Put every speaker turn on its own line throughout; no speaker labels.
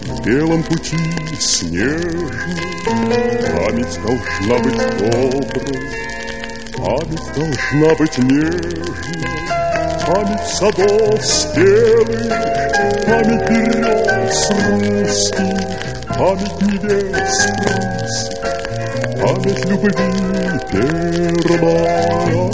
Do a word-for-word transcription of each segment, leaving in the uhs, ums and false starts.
в белом пути снежном. Память должна быть доброй, память должна быть нежной, память садов спелых, память берез русских, память небес русских, память любви первая.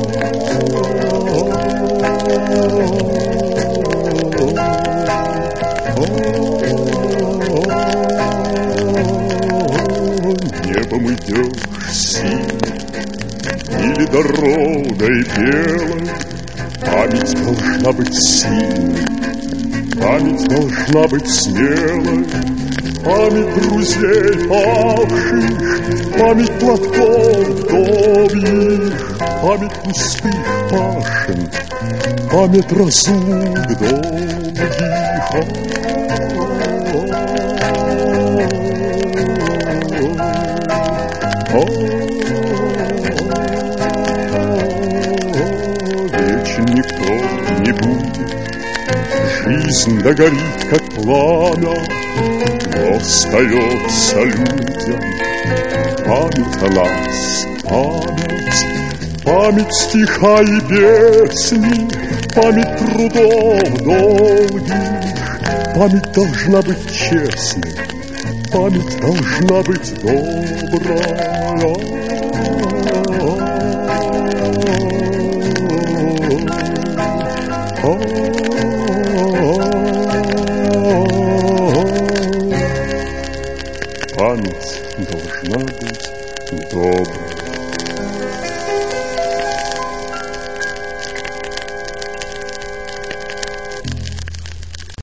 Небом идешь синим или дорогой белой, память должна быть сильной, память должна быть смелой, память друзей павших, память платков вдовьих, память пустых пашен, память разлук долгих. Вечен никто не будет, жизнь догорит, как пламя, но остается людям память о нас, память, память стиха и песни, память трудов долгих, память должна быть честной, память должна быть добрая. Память должна быть доброй.